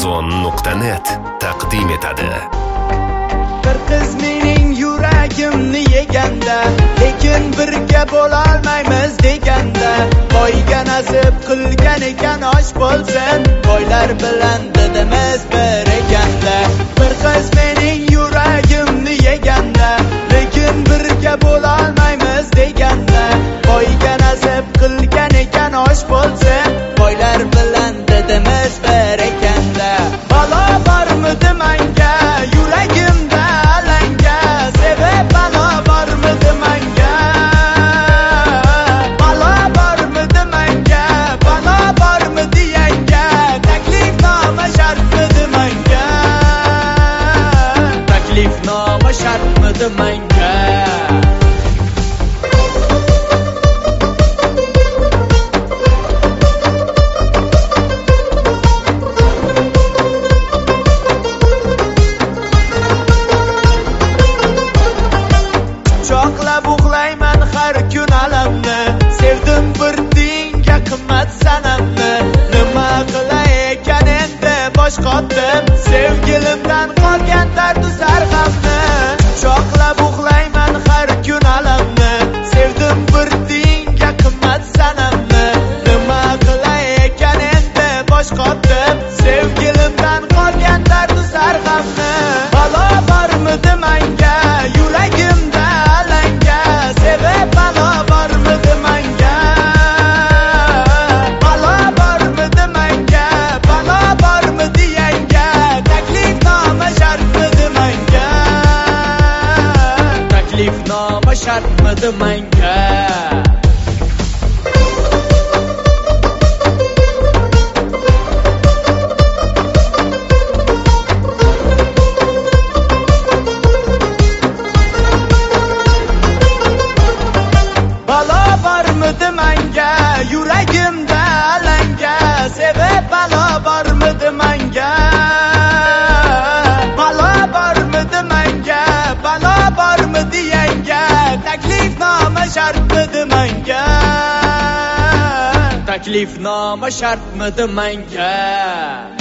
Amazon.net taqdim etadi. Bir qiz mening yuragimni yeganda, lekin birga bo'la olmaymiz deganda, boyga nasib qilgan ekan osh bo'lsin, boylar bilan didimiz bir ekanda. Bir qiz mening yuragimni yeganda, lekin birga bo'la olmaymiz deganda, boyga nasib qilgan ekan osh bo'lsin, boylar bilan didimiz bir ekanda. Balo bormidi menga yuragimda alanga, sevib balo bormidi menga, balo bormidi menga, balo bormidi yanga, taklifnoma shartmidi menga, taklifnoma shartmidi menga. Choqlab uxlayman har kun alamni, sevdim bir dinga qimmat sanamni. Nima qilay ekan endi bosh qotdim, sevgilimdan qolgan dardu sarg'amni. Choqlab uxlayman har kun alamni, sevdim bir dinga qimmat sanamni. Nima qilay ekan endi bosh qotdim, sevgilimdan qolgan dardu sarg'amni. Balo bormidi menga yuragimda alanga, sevib balo bormidi menga, balo bormidi menga, balo bormidi yanga, taklifnoma shartmidi menga, taklifnoma shartmidi menga. Balo bormidi menga yuragimda alanga, sevib balo bormidi menga, balo bormidi menga, balo bormidi yanga, taklifnoma shartmidi menga, taklifnoma shartmidi menga.